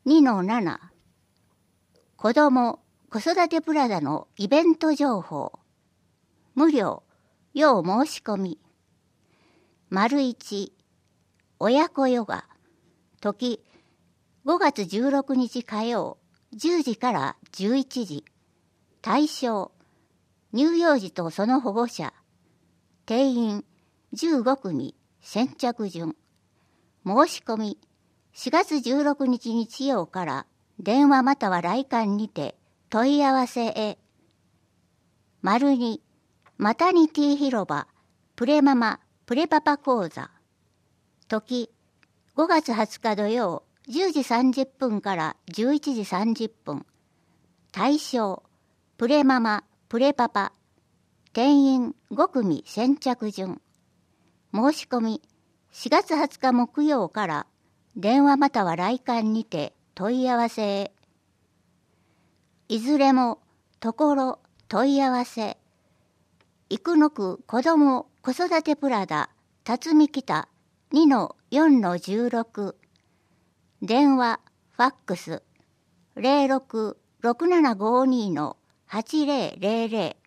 2-7子ども子育てプラザのイベント情報無料要申し込み ① 親子ヨガ時5月16日火曜10時から11時対象乳幼児とその保護者定員15組先着順申し込み4月16日日曜から電話または来館にて問い合わせへ。2マタニティ広場プレママプレパパ講座時5月20日土曜10時30分から11時30分対象プレママプレパパ定員5組先着順申し込み4月20日木曜から電話または来館にて問い合わせへ。いずれもところ問い合わせ生野区子ども子育てプラザ辰巳北 2-4-16 電話ファックス 06-6752-8000